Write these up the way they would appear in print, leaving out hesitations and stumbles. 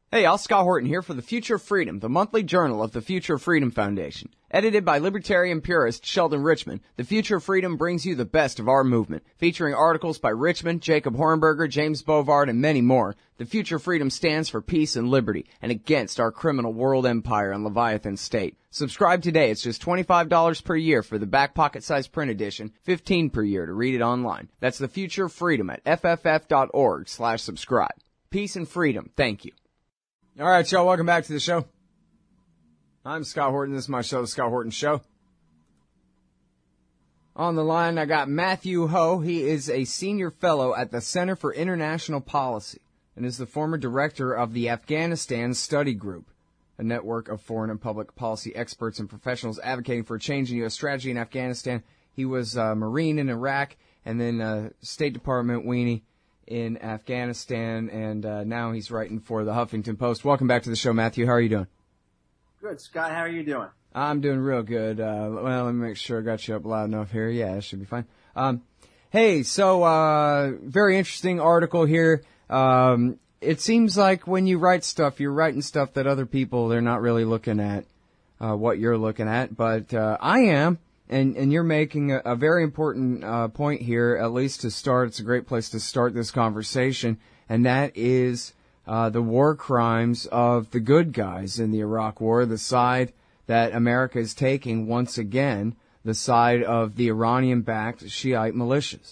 Hey, y'all, Scott Horton here for The Future of Freedom, the monthly journal of the Future of Freedom Foundation. Edited by libertarian purist Sheldon Richman, The Future of Freedom brings you the best of our movement, featuring articles by Richman, Jacob Hornberger, James Bovard, and many more. The Future of Freedom stands for peace and liberty, and against our criminal world empire and Leviathan state. Subscribe today. It's just $25 per year for the back pocket size print edition, $15 per year to read it online. That's The Future of Freedom at fff.org/subscribe. Peace and freedom. Thank you. All right, y'all, welcome back to the show. I'm Scott Horton. This is my show, The Scott Horton Show. On the line, I got Matthew Ho. He is a senior fellow at the Center for International Policy and is the former director of the Afghanistan Study Group, a network of foreign and public policy experts and professionals advocating for a change in U.S. strategy in Afghanistan. He was a Marine in Iraq and then State Department weenie in Afghanistan, and now he's writing for the Huffington Post. Welcome back to the show, Matthew. How are you doing? Good, Scott. How are you doing? I'm doing real good. Well, let me make sure I got you up loud enough here. Yeah, it should be fine. Hey, so very interesting article here. It seems like when you write stuff, you're writing stuff that other people, they're not really looking at what you're looking at, but I am. And you're making a very important point here, at least to start. It's a great place to start this conversation, and that is the war crimes of the good guys in the Iraq War, the side that America is taking once again, the side of the Iranian-backed Shiite militias.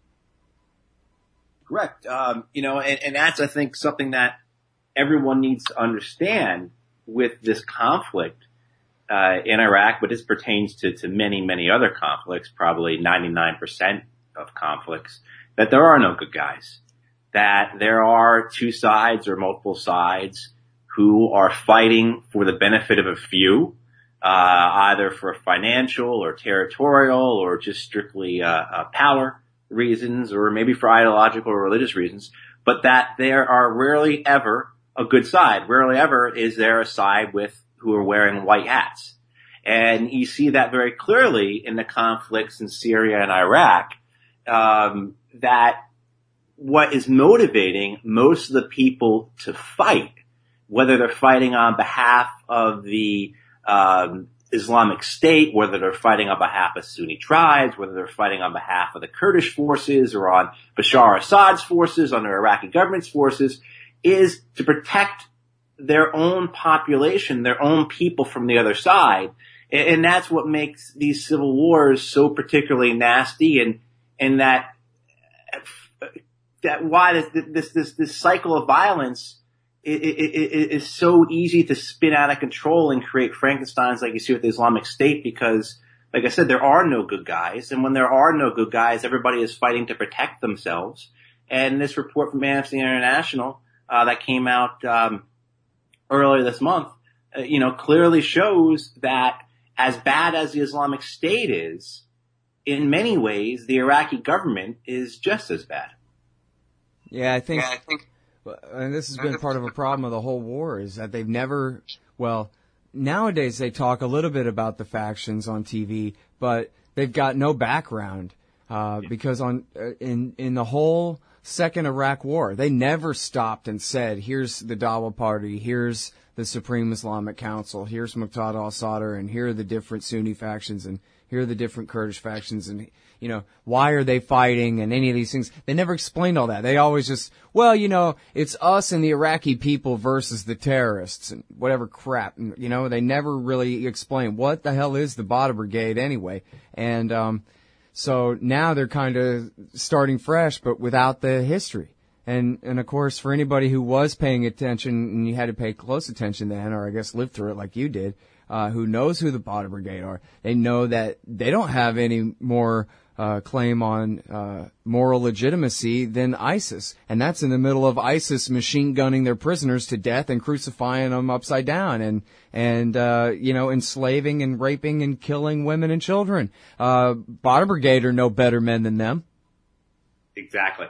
Correct. And that's, I think, something that everyone needs to understand with this conflict in Iraq, but this pertains to many, many other conflicts, probably 99% of conflicts, that there are no good guys, that there are two sides or multiple sides who are fighting for the benefit of a few, either for financial or territorial or just strictly power reasons, or maybe for ideological or religious reasons, but that there are rarely ever a good side. Rarely ever is there a side who are wearing white hats. And you see that very clearly in the conflicts in Syria and Iraq, that what is motivating most of the people to fight, whether they're fighting on behalf of the Islamic State, whether they're fighting on behalf of Sunni tribes, whether they're fighting on behalf of the Kurdish forces or on Bashar Assad's forces, on the Iraqi government's forces, is to protect their own population, their own people from the other side. And that's what makes these civil wars so particularly nasty, and that why this cycle of violence is so easy to spin out of control and create Frankensteins like you see with the Islamic State, because, like I said, there are no good guys. And when there are no good guys, everybody is fighting to protect themselves. And this report from Amnesty International that came out earlier this month, clearly shows that as bad as the Islamic State is, in many ways, the Iraqi government is just as bad. Yeah, I think and this has been part of a problem of the whole war, is that they've never, well, nowadays they talk a little bit about the factions on TV, but they've got no background, because in the whole Second Iraq War, they never stopped and said, here's the Dawa Party, here's the Supreme Islamic Council, here's Muqtada al-Sadr, and here are the different Sunni factions, and here are the different Kurdish factions, and, why are they fighting, and any of these things. They never explained all that. They always just, it's us and the Iraqi people versus the terrorists, and whatever crap. They never really explained what the hell is the Badr Brigade anyway. And so now they're kind of starting fresh, but without the history. And of course, for anybody who was paying attention, and you had to pay close attention then, or I guess lived through it like you did, who knows who the Badr Brigade are, they know that they don't have any more claim on moral legitimacy than ISIS. And that's in the middle of ISIS machine gunning their prisoners to death and crucifying them upside down and enslaving and raping and killing women and children. Badr Brigade are no better men than them. Exactly.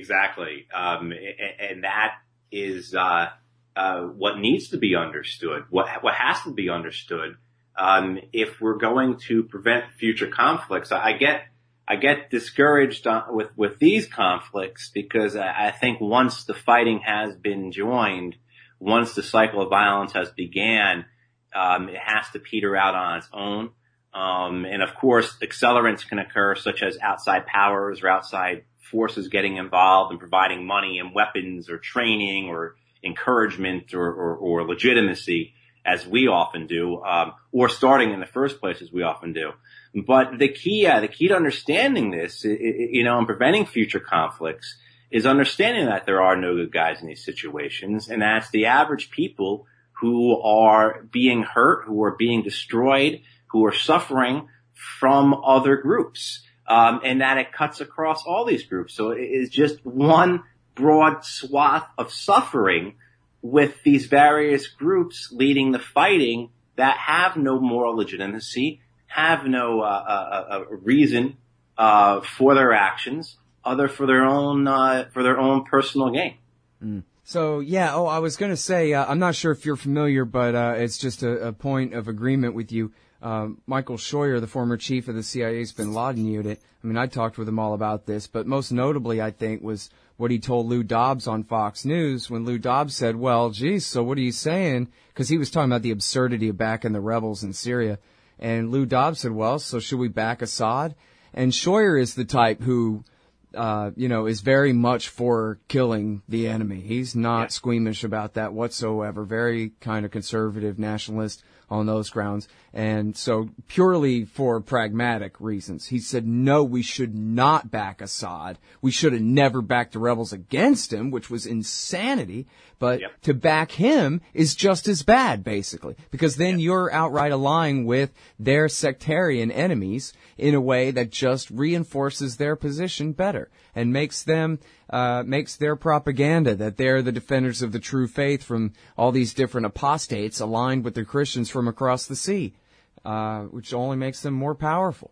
And that is what needs to be understood, what has to be understood if we're going to prevent future conflicts. I get discouraged with these conflicts because I think once the fighting has been joined, once the cycle of violence has began, it has to peter out on its own. And of course, accelerants can occur, such as outside powers or outside forces getting involved and providing money and weapons or training or encouragement or legitimacy, as we often do, or starting in the first place, as we often do. But the key to understanding this, and preventing future conflicts, is understanding that there are no good guys in these situations, and that's the average people who are being hurt, who are being destroyed, who are suffering from other groups, and that it cuts across all these groups. So it is just one broad swath of suffering with these various groups leading the fighting that have no moral legitimacy, have no reason for their actions, other for their own personal gain. Mm. So yeah, I was going to say, I'm not sure if you're familiar, but it's just a point of agreement with you. Michael Scheuer, the former chief of the CIA's bin Laden unit, I mean, I talked with him all about this, but most notably, I think, was what he told Lou Dobbs on Fox News when Lou Dobbs said, well, geez, so what are you saying? Because he was talking about the absurdity of backing the rebels in Syria. And Lou Dobbs said, well, so should we back Assad? And Scheuer is the type who, is very much for killing the enemy. He's not squeamish about that whatsoever. Very kind of conservative nationalist on those grounds. And so purely for pragmatic reasons, he said, no, we should not back Assad. We should have never backed the rebels against him, which was insanity. But to back him is just as bad, basically, because then you're outright allying with their sectarian enemies in a way that just reinforces their position better and makes them, makes their propaganda that they're the defenders of the true faith from all these different apostates aligned with the Christians from across the sea, which only makes them more powerful.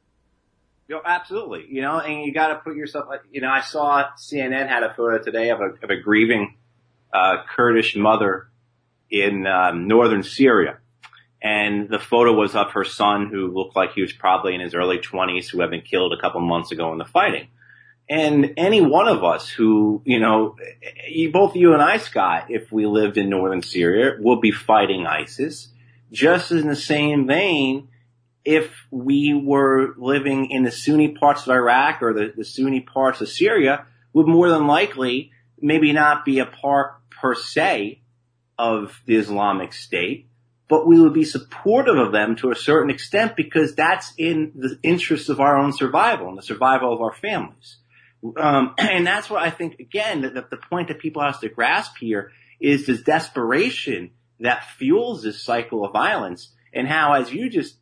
Absolutely. And you got to put yourself, I saw CNN had a photo today of a grieving Kurdish mother in northern Syria. And the photo was of her son, who looked like he was probably in his early 20s, who had been killed a couple months ago in the fighting. And any one of us who, both you and I, Scott, if we lived in northern Syria, would be fighting ISIS. Just in the same vein, if we were living in the Sunni parts of Iraq or the Sunni parts of Syria, would more than likely maybe not be a part per se of the Islamic State, but we would be supportive of them to a certain extent because that's in the interest of our own survival and the survival of our families. And that's what I think, again, that the point that people have to grasp here is this desperation that fuels this cycle of violence, and how, as you just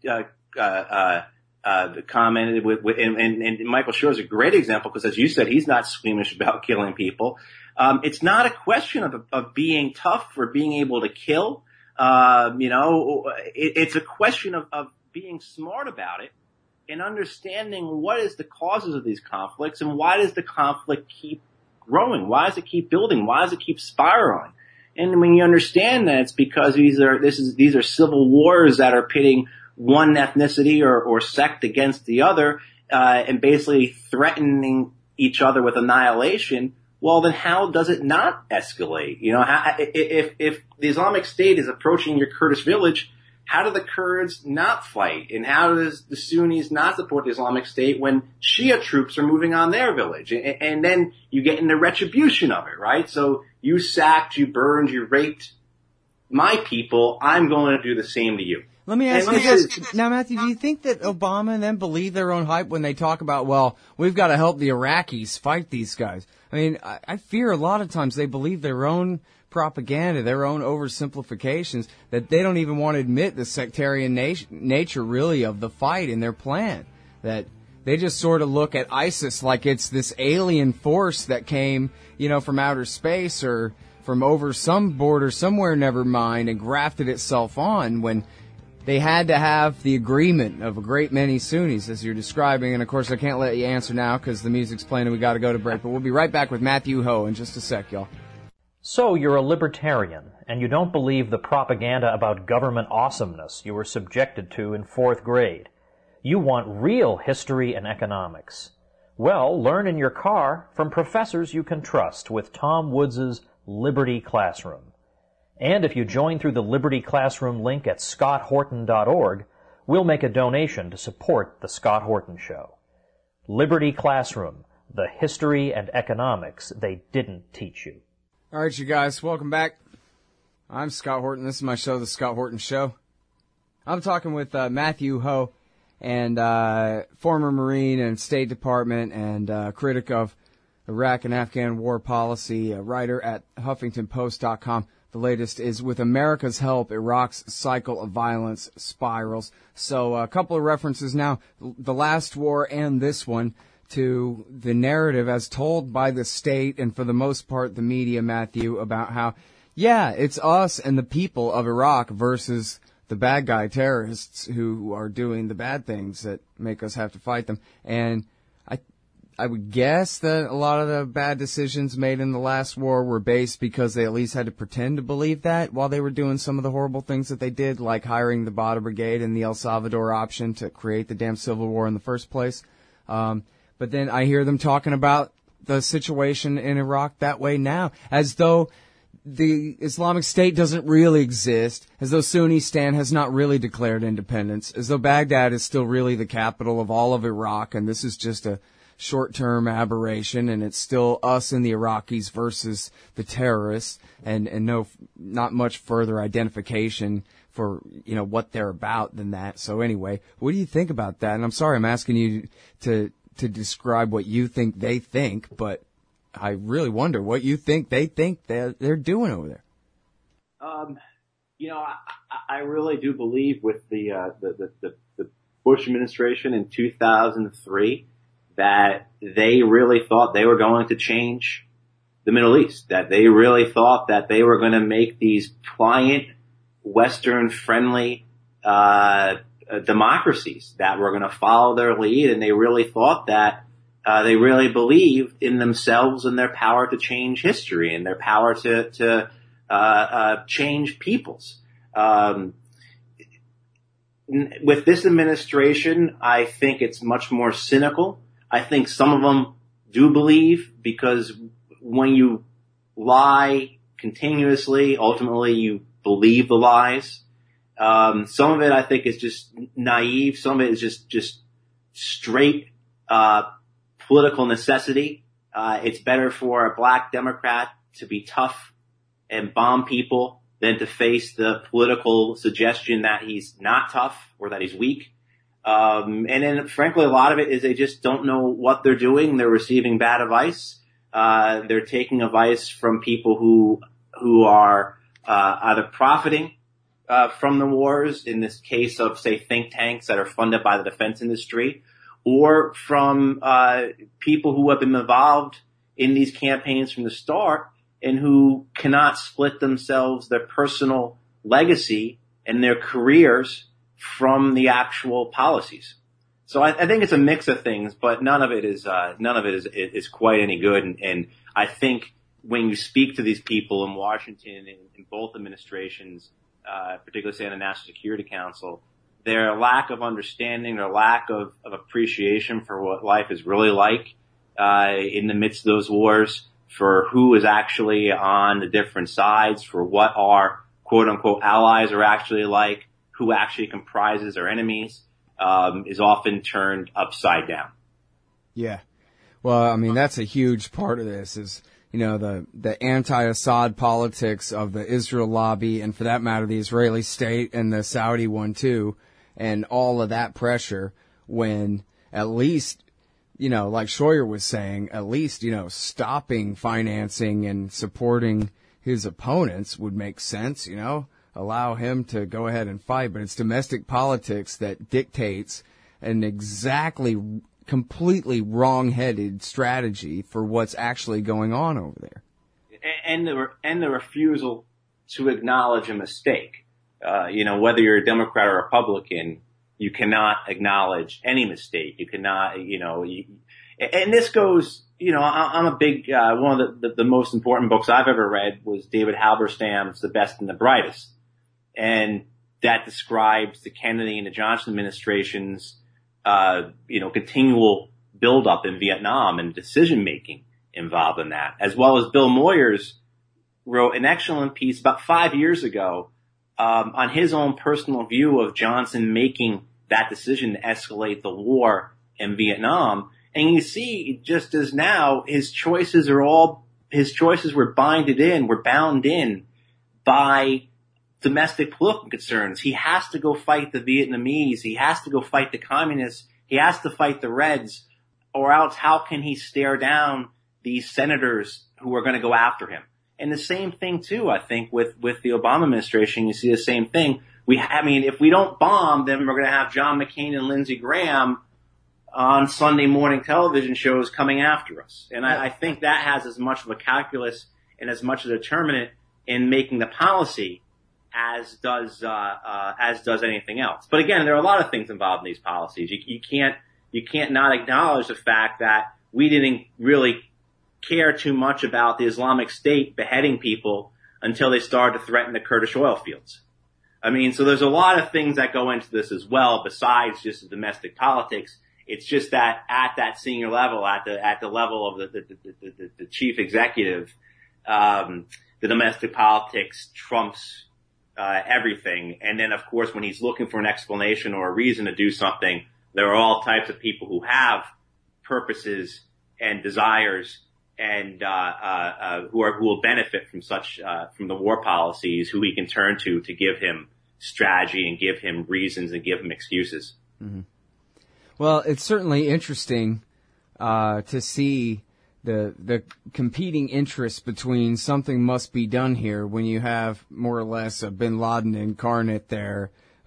commented with and Michael Scheuer is a great example, because as you said, he's not squeamish about killing people. It's not a question of being tough or being able to kill. It's a question of being smart about it and understanding what is the causes of these conflicts and why does the conflict keep growing? Why does it keep building? Why does it keep spiraling? And when you understand that, it's because these are civil wars that are pitting one ethnicity or sect against the other, and basically threatening each other with annihilation. Well, then how does it not escalate? If the Islamic State is approaching your Kurdish village, how do the Kurds not fight? And how does the Sunnis not support the Islamic State when Shia troops are moving on their village? And then you get into retribution of it, right? So you sacked, you burned, you raped my people. I'm going to do the same to you. Let me ask you this. Now, Matthew, do you think that Obama and them believe their own hype when they talk about, well, we've got to help the Iraqis fight these guys? I mean, I fear a lot of times they believe their own propaganda, their own oversimplifications, that they don't even want to admit the sectarian nature, really, of the fight in their plan. That they just sort of look at ISIS like it's this alien force that came, from outer space or from over some border somewhere, never mind, and grafted itself on when they had to have the agreement of a great many Sunnis, as you're describing. And, of course, I can't let you answer now because the music's playing and we got to go to break. But we'll be right back with Matthew Ho in just a sec, y'all. So you're a libertarian, and you don't believe the propaganda about government awesomeness you were subjected to in 4th grade. You want real history and economics. Well, learn in your car from professors you can trust with Tom Woods' Liberty Classroom. And if you join through the Liberty Classroom link at scotthorton.org, we'll make a donation to support The Scott Horton Show. Liberty Classroom, the history and economics they didn't teach you. All right, you guys, welcome back. I'm Scott Horton. This is my show, The Scott Horton Show. I'm talking with Matthew Hoh, and former Marine and State Department and critic of Iraq and Afghan war policy, a writer at HuffingtonPost.com. The latest is, with America's help, Iraq's cycle of violence spirals. So a couple of references now, the last war and this one, to the narrative as told by the state and for the most part the media, Matthew, about how, yeah, it's us and the people of Iraq versus the bad guy terrorists who are doing the bad things that make us have to fight them. And I would guess that a lot of the bad decisions made in the last war were based because they at least had to pretend to believe that while they were doing some of the horrible things that they did, like hiring the Badr Brigade and the El Salvador option to create the damn civil war in the first place. But then I hear them talking about the situation in Iraq that way now, as though the Islamic State doesn't really exist, as though Sunnistan has not really declared independence, as though Baghdad is still really the capital of all of Iraq, and this is just a short-term aberration, and it's still us and the Iraqis versus the terrorists, and not much further identification for, what they're about than that. So anyway, what do you think about that? And I'm sorry I'm asking you to describe what you think they think, but I really wonder what you think they think they're doing over there. I really do believe with the Bush administration in 2003 that they really thought they were going to change the Middle East, that they really thought that they were going to make these pliant, Western-friendly democracies that were going to follow their lead, and they really thought that they really believed in themselves and their power to change history and their power to change peoples. With this administration, I think it's much more cynical. I think some of them do believe, because when you lie continuously, ultimately you believe the lies. Some of it I think is just naive. Some of it is just straight political necessity. It's better for a black Democrat to be tough and bomb people than to face the political suggestion that he's not tough or that he's weak. And then frankly, a lot of it is they just don't know what they're doing. They're receiving bad advice. They're taking advice from people who are, either profiting, from the wars, in this case of, say, think tanks that are funded by the defense industry, or from, people who have been involved in these campaigns from the start and who cannot split themselves, their personal legacy and their careers from the actual policies. So I think it's a mix of things, but none of it is quite any good. And I think when you speak to these people in Washington in both administrations, particularly say in the National Security Council, their lack of understanding, their lack of appreciation for what life is really like, in the midst of those wars, for who is actually on the different sides, for what our quote unquote allies are actually like, who actually comprises our enemies, is often turned upside down. Yeah. Well, I mean, that's a huge part of this is, the anti-Assad politics of the Israel lobby, and for that matter, the Israeli state and the Saudi one too, and all of that pressure when at least, like Scheuer was saying, at least, stopping financing and supporting his opponents would make sense, allow him to go ahead and fight, but it's domestic politics that dictates an completely wrong-headed strategy for what's actually going on over there. And the refusal to acknowledge a mistake. Whether you're a Democrat or Republican, you cannot acknowledge any mistake. You cannot, and this goes, I'm a big, one of the most important books I've ever read was David Halberstam's The Best and the Brightest. And that describes the Kennedy and the Johnson administrations, continual buildup in Vietnam and decision making involved in that, as well as Bill Moyer's wrote an excellent piece about 5 years ago on his own personal view of Johnson making that decision to escalate the war in Vietnam. And you see, just as now, his choices were bound in by domestic political concerns. He has to go fight the Vietnamese. He has to go fight the communists. He has to fight the Reds, or else how can he stare down these senators who are going to go after him? And the same thing too, I think, with the Obama administration. You see the same thing. If we don't bomb, then we're going to have John McCain and Lindsey Graham on Sunday morning television shows coming after us. And I think that has as much of a calculus and as much of a determinant in making the policy as does anything else. But again, there are a lot of things involved in these policies. You can't not acknowledge the fact that we didn't really care too much about the Islamic State beheading people until they started to threaten the Kurdish oil fields. I mean, so there's a lot of things that go into this as well besides just the domestic politics. It's just that at that senior level, at the level of the chief executive, the domestic politics trumps everything. And then, of course, when he's looking for an explanation or a reason to do something, there are all types of people who have purposes and desires and who will benefit from from the war policies, who he can turn to give him strategy and give him reasons and give him excuses. Mm-hmm. Well, it's certainly interesting to see the competing interests between something must be done here when you have more or less a Bin Laden incarnate there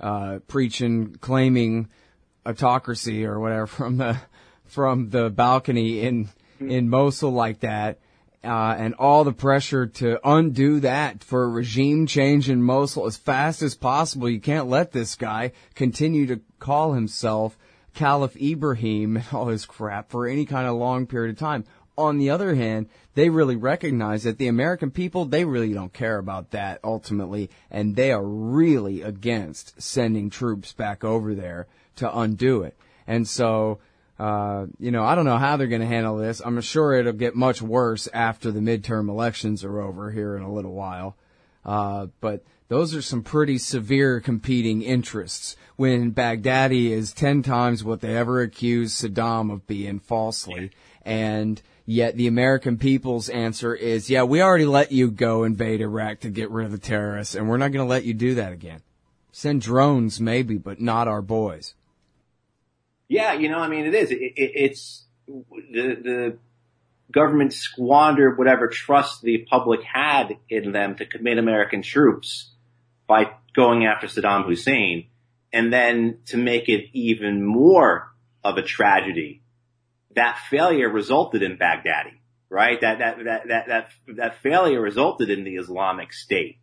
claiming autocracy or whatever from the balcony in Mosul like that, and all the pressure to undo that for a regime change in Mosul as fast as possible. You can't let this guy continue to call himself Caliph Ibrahim and all his crap for any kind of long period of time. On the other hand, they really recognize that the American people, they really don't care about that ultimately, and they are really against sending troops back over there to undo it. And so, I don't know how they're going to handle this. I'm sure it'll get much worse after the midterm elections are over here in a little while. But those are some pretty severe competing interests when Baghdadi is 10 times what they ever accused Saddam of being falsely. And yet the American people's answer is, yeah, we already let you go invade Iraq to get rid of the terrorists, and we're not going to let you do that again. Send drones maybe, but not our boys. Yeah, it is. It's the government squandered whatever trust the public had in them to commit American troops by going after Saddam Hussein, and then to make it even more of a tragedy, that failure resulted in Baghdadi, right? That failure resulted in the Islamic State.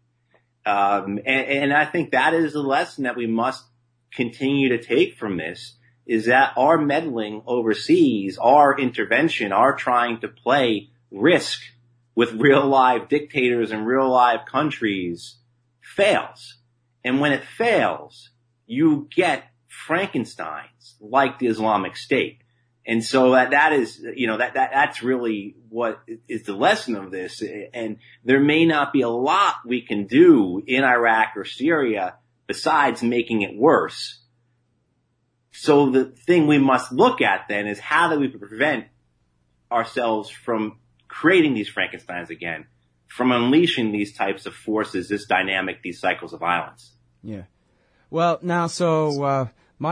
And I think that is the lesson that we must continue to take from this, is that our meddling overseas, our intervention, our trying to play Risk with real live dictators and real live countries fails. And when it fails, you get Frankensteins like the Islamic State. And so that's really what is the lesson of this. And there may not be a lot we can do in Iraq or Syria besides making it worse. So the thing we must look at then is, how do we prevent ourselves from creating these Frankensteins again, from unleashing these types of forces, this dynamic, these cycles of violence? Yeah. Well, now, so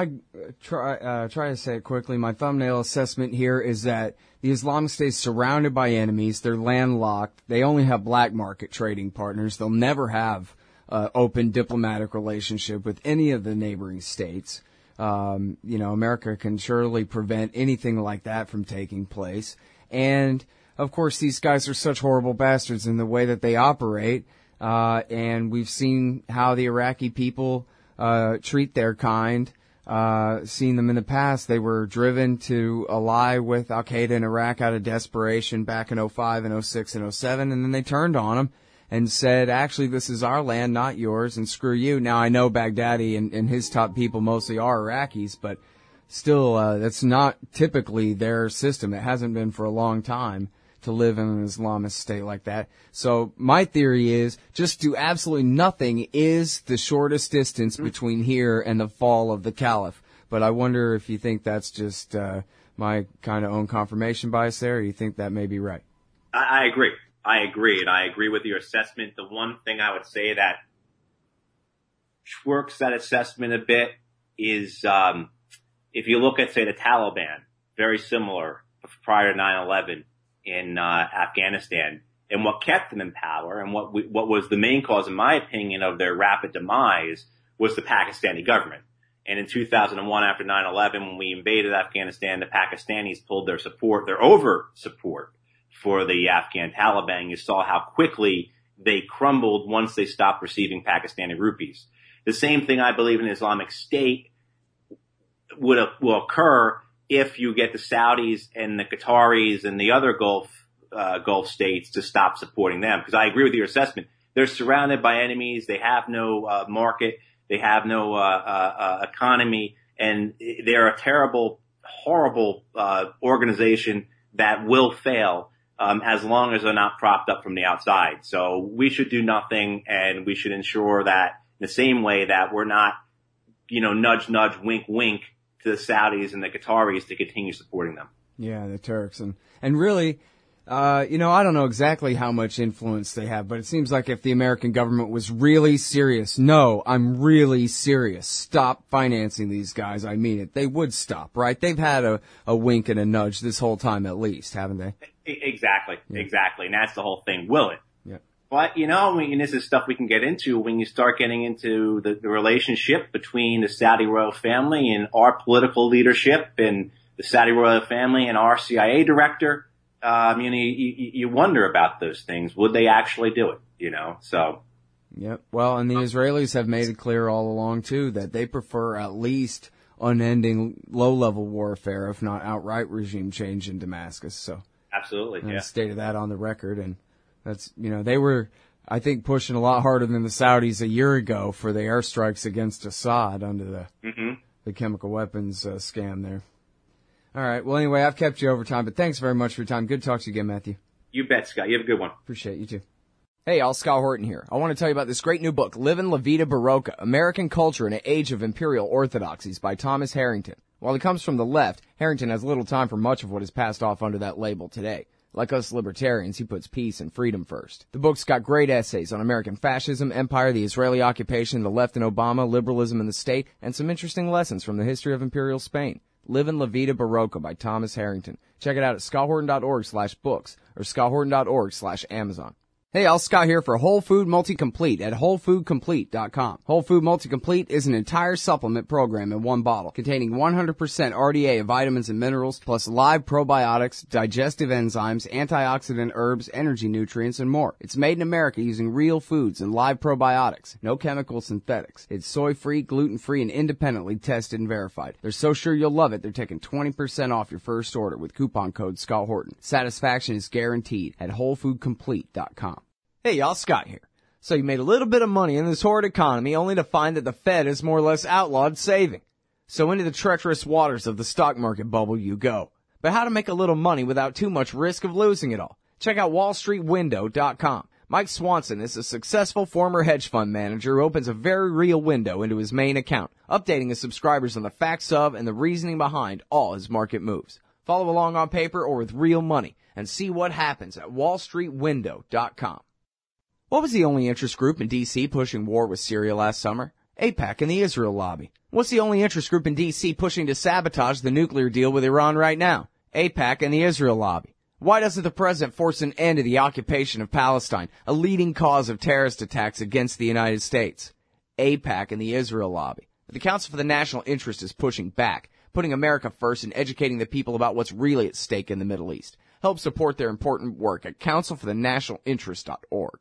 try to say it quickly. My thumbnail assessment here is that the Islamic State is surrounded by enemies. They're landlocked. They only have black market trading partners. They'll never have open diplomatic relationship with any of the neighboring states. America can surely prevent anything like that from taking place. And, of course, these guys are such horrible bastards in the way that they operate. And we've seen how the Iraqi people treat their kind. Seen them in the past. They were driven to ally with Al-Qaeda in Iraq out of desperation back in 05 and 06 and 07, and then they turned on them and said, actually, this is our land, not yours, and screw you. Now, I know Baghdadi and his top people mostly are Iraqis, but still, that's not typically their system. It hasn't been for a long time to live in an Islamist state like that. So my theory is just do absolutely nothing is the shortest distance between here and the fall of the Caliph. But I wonder if you think that's just my kind of own confirmation bias there, or you think that may be right? I agree. And I agree with your assessment. The one thing I would say that twerks that assessment a bit is if you look at, say, the Taliban, very similar prior to 9/11 in Afghanistan, and what kept them in power and what was the main cause, in my opinion, of their rapid demise was the Pakistani government. And in 2001, after 9/11, when we invaded Afghanistan, the Pakistanis pulled their over support for the Afghan Taliban. You saw how quickly they crumbled once they stopped receiving Pakistani rupees. The same thing, I believe, in Islamic State will occur if you get the Saudis and the Qataris and the other Gulf states to stop supporting them. Because I agree with your assessment. They're surrounded by enemies. They have no market. They have no economy. And they're a terrible, horrible organization that will fail as long as they're not propped up from the outside. So we should do nothing, and we should ensure that in the same way that we're not, nudge, nudge, wink, wink to the Saudis and the Qataris to continue supporting them. Yeah, the Turks. And really, I don't know exactly how much influence they have, but it seems like if the American government was really serious, no, I'm really serious, stop financing these guys, I mean it, they would stop, right? They've had a wink and a nudge this whole time at least, haven't they? Exactly. And that's the whole thing, will it? Yeah. But, this is stuff we can get into when you start getting into the relationship between the Saudi royal family and our political leadership, and the Saudi royal family and our CIA director. You wonder about those things. Would they actually do it? So. Yep. Well, and the Israelis have made it clear all along, too, that they prefer at least unending low-level warfare, if not outright regime change in Damascus. So. Absolutely, yeah. Stated that on the record, and that's, they were, I think, pushing a lot harder than the Saudis a year ago for the airstrikes against Assad under the chemical weapons scam there. All right. Well, anyway, I've kept you over time, but thanks very much for your time. Good to talk to you again, Matthew. You bet, Scott. You have a good one. Appreciate you, too. Hey, y'all, Scott Horton here. I want to tell you about this great new book, Livin' La Vida Barocca, American Culture in an Age of Imperial Orthodoxies by Thomas Harrington. While he comes from the left, Harrington has little time for much of what is passed off under that label today. Like us libertarians, he puts peace and freedom first. The book's got great essays on American fascism, empire, the Israeli occupation, the left and Obama, liberalism in the state, and some interesting lessons from the history of Imperial Spain. Livin' La Vida Barocca by Thomas Harrington. Check it out at scotthorton.org/books or scotthorton.org/Amazon. Hey, all, Scott here for Whole Food Multi-Complete at WholeFoodComplete.com. Whole Food Multi-Complete is an entire supplement program in one bottle containing 100% RDA of vitamins and minerals, plus live probiotics, digestive enzymes, antioxidant herbs, energy nutrients, and more. It's made in America using real foods and live probiotics. No chemical synthetics. It's soy-free, gluten-free, and independently tested and verified. They're so sure you'll love it, they're taking 20% off your first order with coupon code Scott Horton. Satisfaction is guaranteed at WholeFoodComplete.com. Hey, y'all, Scott here. So you made a little bit of money in this horrid economy only to find that the Fed has more or less outlawed saving. So into the treacherous waters of the stock market bubble you go. But how to make a little money without too much risk of losing it all? Check out WallStreetWindow.com. Mike Swanson is a successful former hedge fund manager who opens a very real window into his main account, updating his subscribers on the facts of and the reasoning behind all his market moves. Follow along on paper or with real money and see what happens at WallStreetWindow.com. What was the only interest group in D.C. pushing war with Syria last summer? AIPAC and the Israel lobby. What's the only interest group in D.C. pushing to sabotage the nuclear deal with Iran right now? AIPAC and the Israel lobby. Why doesn't the president force an end to the occupation of Palestine, a leading cause of terrorist attacks against the United States? AIPAC and the Israel lobby. But the Council for the National Interest is pushing back, putting America first and educating the people about what's really at stake in the Middle East. Help support their important work at councilforthenationalinterest.org.